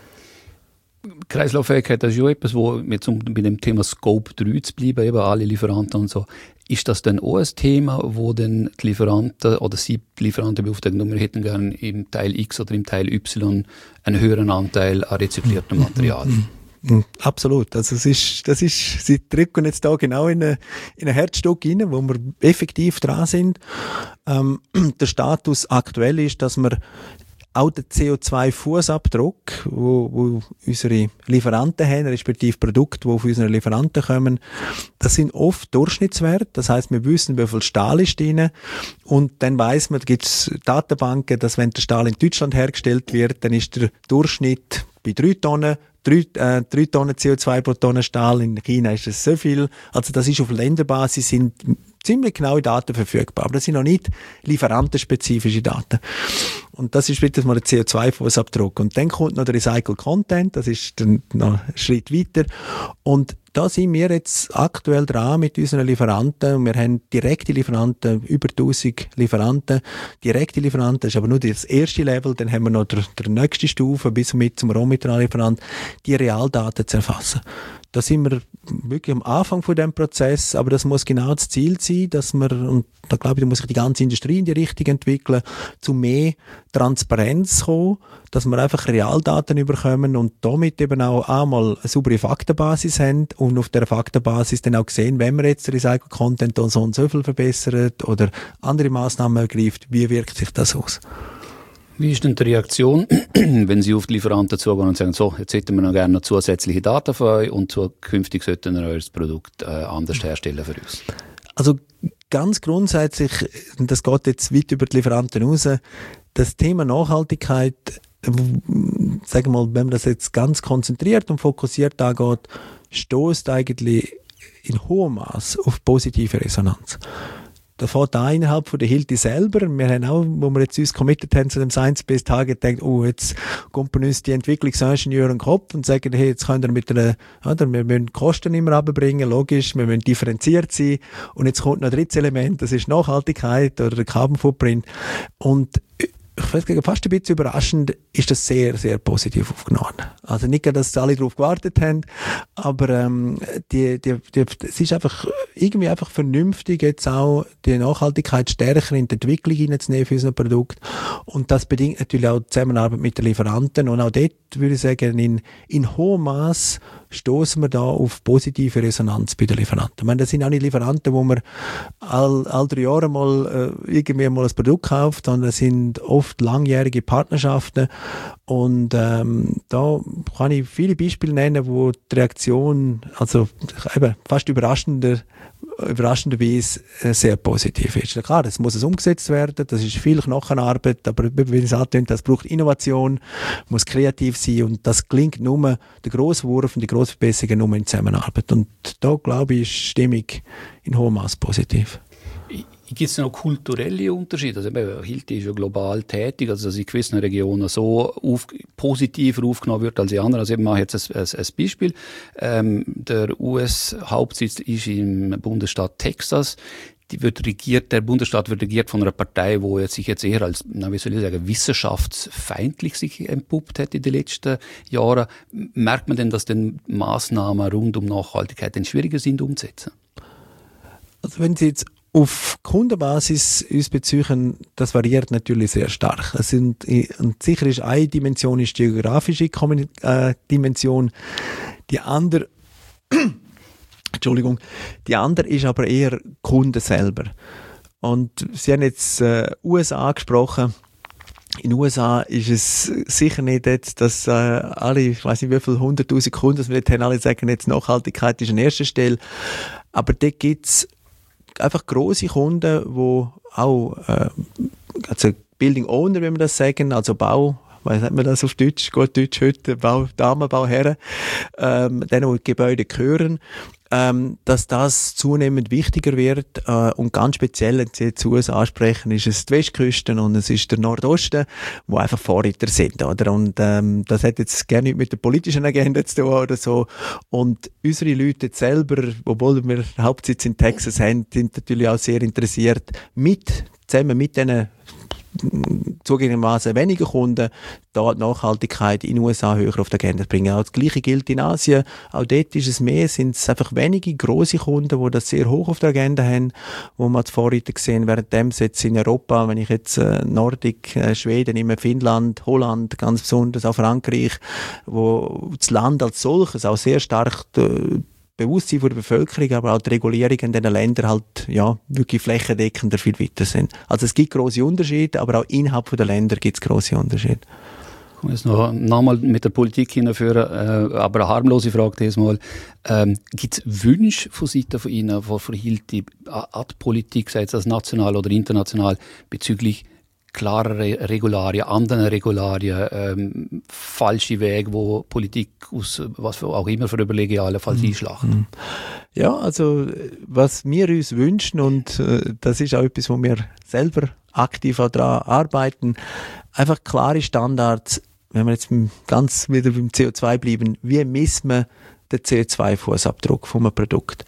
S1: Kreislauffähigkeit, das ist ja etwas, wo jetzt um bei dem Thema Scope drei zu bleiben, eben alle Lieferanten und so, ist das dann auch ein Thema, wo dann die Lieferanten oder Sie die Lieferanten beauftragen, wir hätten gerne im Teil X oder im Teil Y einen höheren Anteil an rezykliertem Material?
S2: Absolut. Also es ist, das ist, Sie drücken jetzt da genau in ein in ein Herzstück rein, wo wir effektiv dran sind. Ähm, der Status aktuell ist, dass wir auch den C O zwei Fußabdruck, wo, wo unsere Lieferanten haben, respektive Produkte, die von unseren Lieferanten kommen, das sind oft Durchschnittswerte. Das heisst, wir wissen, wie viel Stahl ist drin. Und dann weiss man, da gibt es Datenbanken, dass wenn der Stahl in Deutschland hergestellt wird, dann ist der Durchschnitt bei drei Tonnen, drei, äh, drei Tonnen C O zwei pro Tonne Stahl. In China ist das so viel. Also das ist auf Länderbasis, sind ziemlich genaue Daten verfügbar. Aber das sind noch nicht lieferantenspezifische Daten. Und das ist wieder mal der C O zwei Fußabdruck. Und dann kommt noch der Recycled Content, das ist dann noch ein Schritt weiter. Und da sind wir jetzt aktuell dran mit unseren Lieferanten. Und wir haben direkte Lieferanten, über tausend Lieferanten. Direkte Lieferanten ist aber nur das erste Level. Dann haben wir noch der, der nächste Stufe bis mit zum Rohmateriallieferant, die Realdaten zu erfassen. Da sind wir wirklich am Anfang von dem Prozess, aber das muss genau das Ziel sein, dass wir, und da glaube ich, da muss sich die ganze Industrie in die Richtung entwickeln, zu mehr Transparenz kommen, dass wir einfach Realdaten bekommen und damit eben auch einmal eine saubere Faktenbasis haben und auf der Faktenbasis dann auch sehen, wenn wir jetzt Recycled Content so und so viel verbessert oder andere Massnahmen ergreift, wie wirkt sich das aus?
S1: Wie ist denn die Reaktion, wenn Sie auf die Lieferanten zugehen und sagen, so, jetzt hätten wir noch gerne noch zusätzliche Daten von euch und zukünftig sollten wir euer Produkt äh, anders herstellen für uns?
S2: Also ganz grundsätzlich, das geht jetzt weit über die Lieferanten raus, das Thema Nachhaltigkeit, sagen wir mal, wenn man das jetzt ganz konzentriert und fokussiert angeht, stößt eigentlich in hohem Maß auf positive Resonanz. Da fährt auch innerhalb von der Hilti selber. Wir haben auch, wo wir jetzt uns committed haben zu dem Science-Based Target, gedacht, oh, jetzt kommt bei uns die Entwicklungsingenieure in den Kopf und sagen, hey, jetzt können wir mit einer, oder, wir müssen Kosten immer runterbringen, logisch, wir müssen differenziert sein. Und jetzt kommt noch ein drittes Element, das ist Nachhaltigkeit oder der Carbon Footprint. Und ich weiß nicht, fast ein bisschen überraschend, ist das sehr, sehr positiv aufgenommen. Also nicht, dass alle darauf gewartet haben, aber ähm, die, die, die, es ist einfach irgendwie einfach vernünftig, jetzt auch die Nachhaltigkeit stärker in die Entwicklung hineinzunehmen für unser Produkt. Und das bedingt natürlich auch die Zusammenarbeit mit den Lieferanten. Und auch dort würde ich sagen, in, in hohem Maß stoßen wir da auf positive Resonanz bei den Lieferanten. Ich meine, das sind auch nicht Lieferanten, wo man all, all drei Jahre mal äh, irgendwie mal ein Produkt kauft, sondern das sind oft langjährige Partnerschaften. Und ähm, da kann ich viele Beispiele nennen, wo die Reaktion also eben fast überraschender überraschenderweise sehr positiv ist. Klar, es muss es umgesetzt werden, das ist viel Knochenarbeit, aber wie es antönt, das braucht Innovation, muss kreativ sein und das gelingt nur, der grosse Wurf und die grosse Verbesserung nur in Zusammenarbeit. Und da, glaube ich, ist die Stimmung in hohem Maß positiv.
S1: Gibt es noch kulturelle Unterschiede? Also, Hilti ist ja global tätig, also dass in gewissen Regionen so auf, positiver aufgenommen wird als in anderen. Also ich mache jetzt ein, ein, ein Beispiel. Ähm, der U S-Hauptsitz ist im Bundesstaat Texas. Die wird regiert, der Bundesstaat wird regiert von einer Partei, die jetzt sich jetzt eher als, na, wie soll ich sagen, wissenschaftsfeindlich sich entpuppt hat in den letzten Jahren. Merkt man denn, dass denn Maßnahmen rund um Nachhaltigkeit denn schwieriger sind umzusetzen?
S2: Also wenn Sie jetzt auf Kundenbasis uns beziehen, das variiert natürlich sehr stark. Es sind, und sicher ist eine Dimension ist die geografische äh, Dimension, die andere, Entschuldigung, die andere ist aber eher Kunde selber. Und Sie haben jetzt äh, U S A angesprochen. In den U S A ist es sicher nicht jetzt, dass äh, alle, ich weiß nicht wie viele hunderttausend Kunden, dass wir nicht haben, alle sagen, jetzt Nachhaltigkeit ist an erster Stelle. Aber dort gibt es einfach grosse Kunden, die auch, äh, also Building Owner, wenn wir das sagen, also Bau, wie sagt man das auf Deutsch, gut Deutsch heute, Bau, Damen, Bauherren, ähm, denen, die, die Gebäude gehören, ähm, dass das zunehmend wichtiger wird äh, und ganz speziell, wenn Sie jetzt U S A ansprechen, ist es die Westküste und es ist der Nordosten, wo einfach Vorreiter sind, oder? Und ähm, das hat jetzt gerne nicht mit der politischen Agenda zu tun oder so. Und unsere Leute jetzt selber, obwohl wir Hauptsitz in Texas haben, sind natürlich auch sehr interessiert, mit zusammen mit diesen zugegebenermaßen weniger Kunden, da die Nachhaltigkeit in den U S A höher auf die Agenda bringen. Auch das Gleiche gilt in Asien. Auch dort ist es mehr, sind es einfach wenige grosse Kunden, die das sehr hoch auf der Agenda haben, wo man als Vorreiter gesehen, währenddem jetzt in Europa, wenn ich jetzt äh, Nordik, äh, Schweden, immer Finnland, Holland, ganz besonders auch Frankreich, wo das Land als solches auch sehr stark äh, Bewusstsein von der Bevölkerung, aber auch die Regulierungen in diesen Ländern halt, ja, wirklich flächendeckender viel weiter sind. Also es gibt grosse Unterschiede, aber auch innerhalb der Länder gibt es grosse Unterschiede.
S1: Ich muss noch nochmal mit der Politik hinführen, äh, aber eine harmlose Frage diesmal. Ähm, gibt es Wünsche von Seiten von Ihnen, von Hilti an die Politik, sei es national oder international, bezüglich klarere Regularien, andere Regularien, ähm, falsche Wege, wo Politik aus was auch immer für Überlegungen allenfalls einschlacht?
S2: Ja, also was wir uns wünschen, und äh, das ist auch etwas, wo wir selber aktiv auch daran arbeiten, einfach klare Standards, wenn wir jetzt ganz wieder beim C O zwei bleiben, wie misst man den C O zwei Fußabdruck von einem Produkt?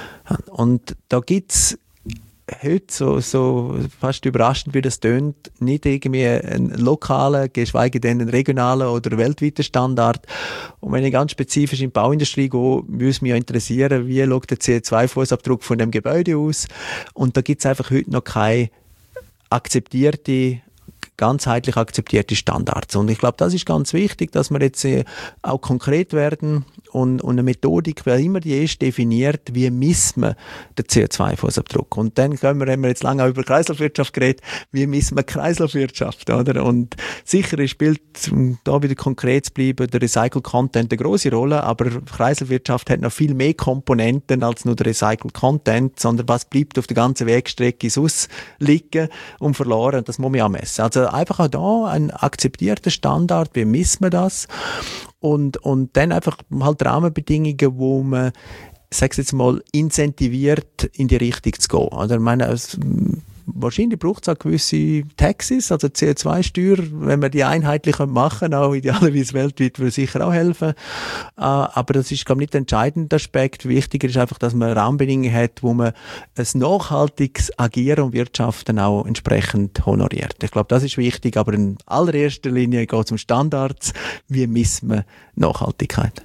S2: Und da gibt es heute, so, so fast überraschend wie das tönt, nicht irgendwie einen lokalen, geschweige denn einen regionalen oder weltweiten Standard. Und wenn ich ganz spezifisch in die Bauindustrie gehe, würde mich ja interessieren, wie schaut der C O zwei Fußabdruck von dem Gebäude aus? Und da gibt es einfach heute noch keine akzeptierte, ganzheitlich akzeptierte Standards. Und ich glaube, das ist ganz wichtig, dass wir jetzt äh, auch konkret werden und, und eine Methodik, wer immer die ist, definiert, wie misst man den C O zwei Fußabdruck. Und dann können wir, haben wir jetzt lange auch über Kreislaufwirtschaft geredet, wie misst man Kreislaufwirtschaft, oder? Und sicher spielt, um da wieder konkret zu bleiben, der Recycled Content eine grosse Rolle, aber Kreislaufwirtschaft hat noch viel mehr Komponenten als nur der Recycled Content, sondern was bleibt auf der ganzen Wegstrecke sonst liegen und verloren, das muss man auch messen. Also einfach auch da ein akzeptierter Standard, wie misst man das? Und, und dann einfach halt Rahmenbedingungen, wo man, ich sage jetzt mal, incentiviert, in die Richtung zu gehen. Also ich meine, es, wahrscheinlich braucht es auch gewisse Taxes, also C O zwei Steuer, wenn wir die einheitlich machen, auch idealerweise weltweit, würde sicher auch helfen. Aber das ist, glaube ich, nicht der entscheidende Aspekt. Wichtiger ist einfach, dass man Rahmenbedingungen hat, wo man ein nachhaltiges Agieren und Wirtschaften auch entsprechend honoriert. Ich glaube, das ist wichtig, aber in allererster Linie geht es um Standards. Wie misst man Nachhaltigkeit?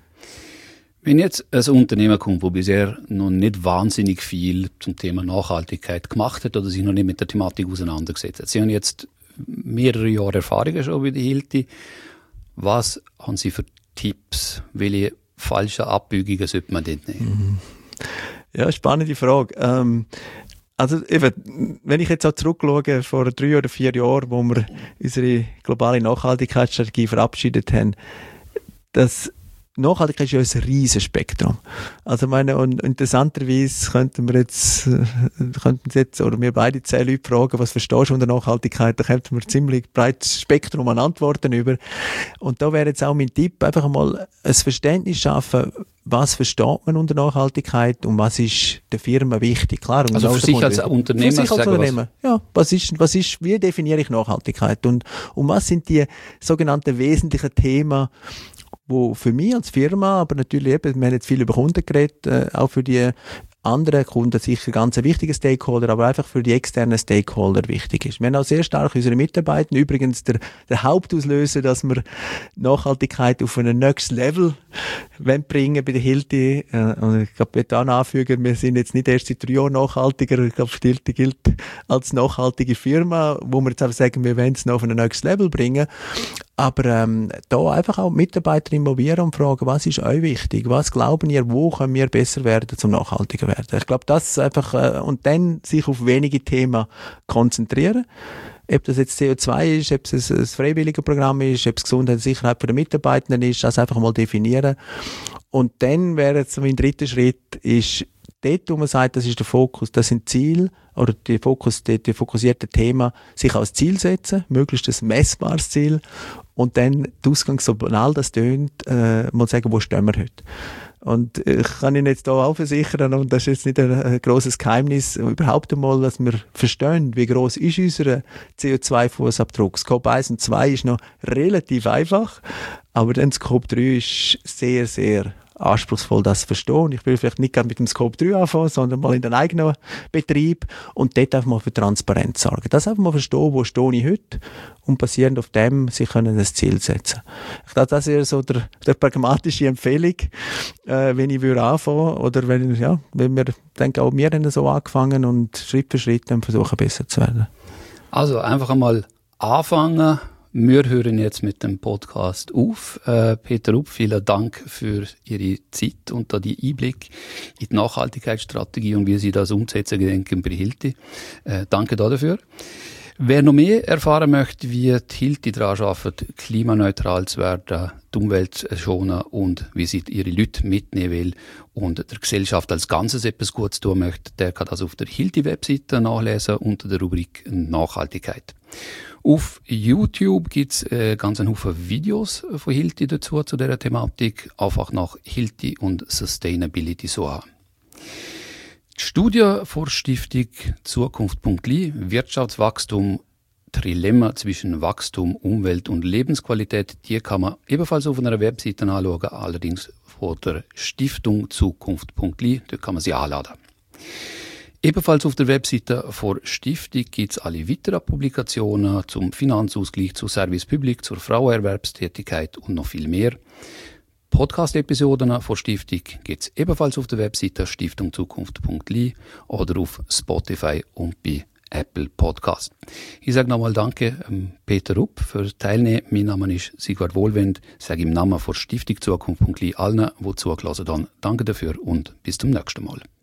S1: Wenn jetzt ein Unternehmen kommt, das bisher noch nicht wahnsinnig viel zum Thema Nachhaltigkeit gemacht hat oder sich noch nicht mit der Thematik auseinandergesetzt hat, Sie haben jetzt mehrere Jahre Erfahrung schon bei der Hilti. Was haben Sie für Tipps? Welche falschen Abbiegungen sollte man dort nehmen?
S2: Ja, spannende Frage. Ähm Also eben, wenn ich jetzt auch zurückschaue, vor drei oder vier Jahren, wo wir unsere globale Nachhaltigkeitsstrategie verabschiedet haben, das Nachhaltigkeit ist ja ein riesiges Spektrum. Also meine, und interessanterweise könnten wir jetzt, könnten jetzt, oder wir beide zehn Leute fragen, was verstehst du unter Nachhaltigkeit? Da könnten wir ein ziemlich breites Spektrum an Antworten über. Und da wäre jetzt auch mein Tipp, einfach mal ein Verständnis schaffen, was versteht man unter Nachhaltigkeit und was ist der Firma wichtig? Klar, und
S1: also für sich als Unternehmer,
S2: für sich als Unternehmer. Ja, was ist, was ist, wie definiere ich Nachhaltigkeit? Und, und was sind die sogenannten wesentlichen Themen, wo für mich als Firma, aber natürlich eben, wir haben jetzt viel über Kunden geredet, äh, auch für die anderen Kunden sicher ganz ein wichtiger Stakeholder, aber einfach für die externen Stakeholder wichtig ist. Wir haben auch sehr stark unsere Mitarbeiter, übrigens der, der Hauptauslöser, dass wir Nachhaltigkeit auf ein nächstes Level bringen bei der Hilti. Äh, und ich glaube, ich möchte auch anfügen, wir sind jetzt nicht erst seit drei Jahren nachhaltiger. Ich glaube, die Hilti gilt als nachhaltige Firma, wo wir jetzt einfach sagen, wir wollen es noch auf ein nächstes Level bringen. Aber ähm, da einfach auch Mitarbeiter involvieren und fragen, was ist euch wichtig? Was glauben ihr, wo können wir besser werden, zum nachhaltiger werden? Ich glaube, das einfach, äh, und dann sich auf wenige Themen konzentrieren. Ob das jetzt C O zwei ist, ob es ein freiwilliges Programm ist, ob es Gesundheit und Sicherheit der Mitarbeitenden ist, das einfach mal definieren. Und dann wäre jetzt mein dritter Schritt, ist dort, wo man sagt, das ist der Fokus, das sind Ziele, oder die, Fokus, die, die fokussierte Thema, sich als Ziel setzen, möglichst ein messbares Ziel, und dann die Ausgang, so banal das tönt, äh, mal sagen, wo stehen wir heute. Und ich kann Ihnen jetzt hier auch versichern, und das ist jetzt nicht ein, ein grosses Geheimnis, überhaupt einmal, dass wir verstehen, wie gross ist unser C O zwei Fußabdruck. Scope eins und zwei ist noch relativ einfach, aber dann Scope drei ist sehr, sehr anspruchsvoll, das zu verstehen. Ich will vielleicht nicht gerade mit dem Scope drei anfangen, sondern mal in den eigenen Betrieb und dort einfach mal für Transparenz sorgen. Das einfach mal verstehen, wo stehe ich heute, und basierend auf dem sie können ein Ziel setzen. Ich glaube, das ist so der, der pragmatische Empfehlung, äh, wenn ich würde anfangen, oder wenn, ja, wenn wir, denke auch wir haben so angefangen und Schritt für Schritt dann versuchen, besser zu werden.
S1: Also einfach einmal anfangen. Wir hören jetzt mit dem Podcast auf. Äh, Peter Rupp, vielen Dank für Ihre Zeit und da die Einblick in die Nachhaltigkeitsstrategie und wie Sie das umsetzen gedenken bei Hilti. Äh, danke dafür. Wer noch mehr erfahren möchte, wie die Hilti daran arbeitet, klimaneutral zu werden, die Umwelt schonen und wie sie ihre Leute mitnehmen will und der Gesellschaft als Ganzes etwas Gutes tun möchte, der kann das auf der Hilti-Webseite nachlesen unter der Rubrik Nachhaltigkeit. Auf YouTube gibt es äh, ganz einen Haufen Videos von Hilti dazu, zu dieser Thematik. Einfach nach Hilti und Sustainability suchen. Die Studie vor Stiftung Zukunft Punkt L I, Wirtschaftswachstum, Trilemma zwischen Wachstum, Umwelt und Lebensqualität, die kann man ebenfalls auf einer Webseite anschauen, allerdings von der Stiftung Zukunft Punkt L I, dort kann man sie anladen. Ebenfalls auf der Webseite vor Stiftung gibt es alle weiteren Publikationen zum Finanzausgleich, zu Service Public, zur Frauenerwerbstätigkeit und noch viel mehr. Podcast-Episoden vor Stiftung gibt es ebenfalls auf der Webseite stiftung zukunft Punkt L I oder auf Spotify und bei Apple Podcast. Ich sage nochmal Danke ähm, Peter Rupp für das Teilnehmen. Mein Name ist Sigvard Wohlwend. Ich sage im Namen von Stiftung Zukunft Punkt L I allen, die zugelassen haben, danke dafür und bis zum nächsten Mal.